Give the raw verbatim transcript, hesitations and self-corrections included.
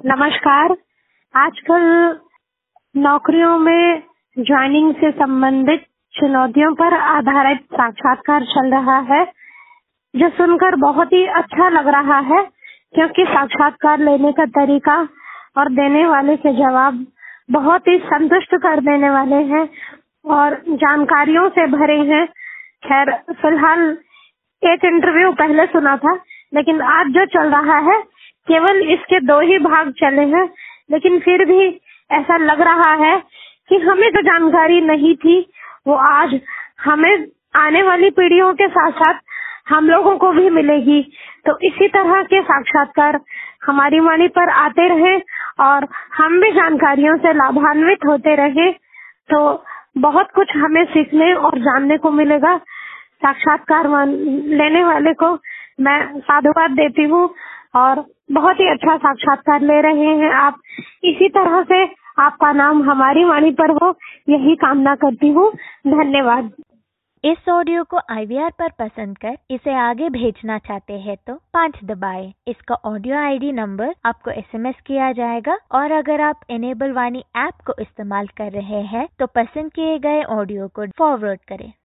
नमस्कार। आजकल नौकरियों में ज्वाइनिंग से संबंधित चुनौतियों पर आधारित साक्षात्कार चल रहा है, जो सुनकर बहुत ही अच्छा लग रहा है, क्योंकि साक्षात्कार लेने का तरीका और देने वाले के जवाब बहुत ही संतुष्ट कर देने वाले हैं और जानकारियों से भरे हैं। खैर, फिलहाल एक इंटरव्यू पहले सुना था, लेकिन आज जो चल रहा है केवल इसके दो ही भाग चले हैं, लेकिन फिर भी ऐसा लग रहा है कि हमें जो जानकारी नहीं थी वो आज हमें आने वाली पीढ़ियों के साथ साथ हम लोगों को भी मिलेगी। तो इसी तरह के साक्षात्कार हमारी वाणी पर आते रहे और हम भी जानकारियों से लाभान्वित होते रहे, तो बहुत कुछ हमें सीखने और जानने को मिलेगा। साक्षात्कार लेने वाले को मैं साधुवाद देती हूँ और बहुत ही अच्छा साक्षात्कार ले रहे हैं आप। इसी तरह से आपका नाम हमारी वाणी पर हो, यही कामना करती हूँ। धन्यवाद। इस ऑडियो को आई वी आर पर पसंद कर इसे आगे भेजना चाहते हैं तो पाँच दबाएं। इसका ऑडियो आई डी नंबर आपको एस एम एस किया जाएगा और अगर आप एनेबल वाणी ऐप को इस्तेमाल कर रहे हैं तो पसंद किए गए ऑडियो को फॉरवर्ड करें।